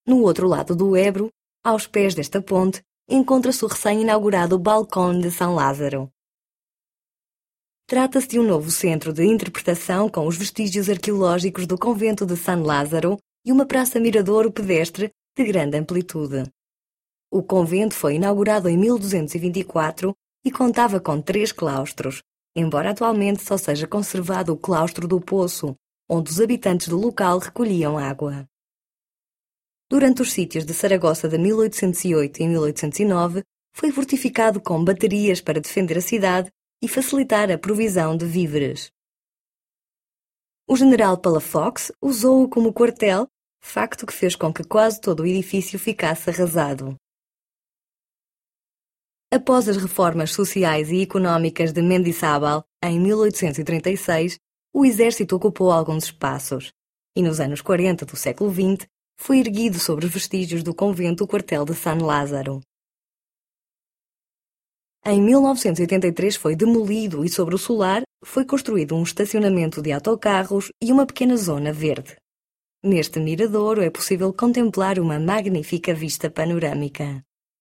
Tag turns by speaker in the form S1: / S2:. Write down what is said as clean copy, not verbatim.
S1: No outro lado do Ebro, aos pés desta ponte, encontra-se o recém-inaugurado Balcón de San Lázaro. Trata-se de um novo centro de interpretação com os vestígios arqueológicos do convento de San Lázaro e uma praça-miradouro pedestre de grande amplitude. O convento foi inaugurado em 1224 e contava com 3 claustros, embora atualmente só seja conservado o claustro do Poço, onde os habitantes do local recolhiam água. Durante os sítios de Saragossa de 1808 e 1809, foi fortificado com baterias para defender a cidade e facilitar a provisão de víveres. O general Palafox usou-o como quartel, facto que fez com que quase todo o edifício ficasse arrasado. Após as reformas sociais e económicas de Mendizábal, em 1836, o exército ocupou alguns espaços, e nos anos 40 do século XX foi erguido sobre os vestígios do convento o quartel de San Lázaro. Em 1983 foi demolido e sobre o solar foi construído um estacionamento de autocarros e uma pequena zona verde. Neste miradouro é possível contemplar uma magnífica vista panorâmica.